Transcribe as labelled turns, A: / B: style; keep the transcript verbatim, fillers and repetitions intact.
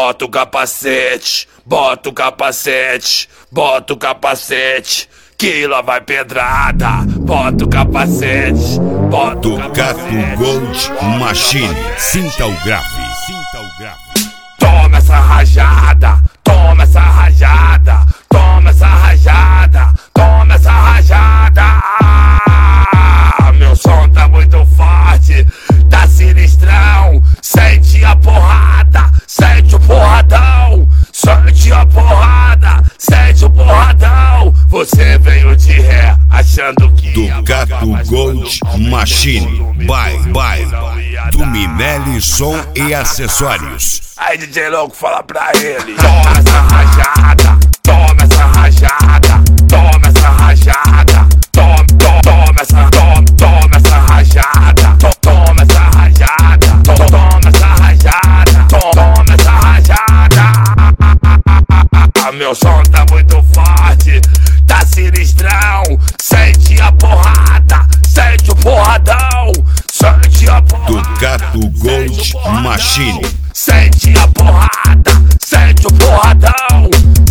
A: bota o capacete, bota o capacete, bota o capacete, que lá vai pedrada. Bota o capacete, bota o capacete.
B: Ducato Gold Machine, sinta o grave, sinta o grave.
A: Toma essa rajada, toma essa rajada, toma essa rajada, toma essa rajada. Ah, meu som tá muito forte, tá sinistrão. Sente a porrada, sente o porradão. Sente a porrada, sente o porradão. Você veio de ré, achando que
B: Ducato Gold Machine, bye, bye. Do Minelli Som e Acessórios.
A: Aí D J Louco, fala pra ele. Toma essa rajada, toma essa rajada, toma essa rajada, toma, toma, toma essa, toma, toma essa rajada, toma, toma essa rajada, toma, toma essa rajada, toma, toma essa rajada. Meu som tá muito forte, tá sinistrão. Sente a porrada, sente o porradão. Sente a porrada,
B: Ducato Gold Machine.
A: sente a porrada, sente o porradão.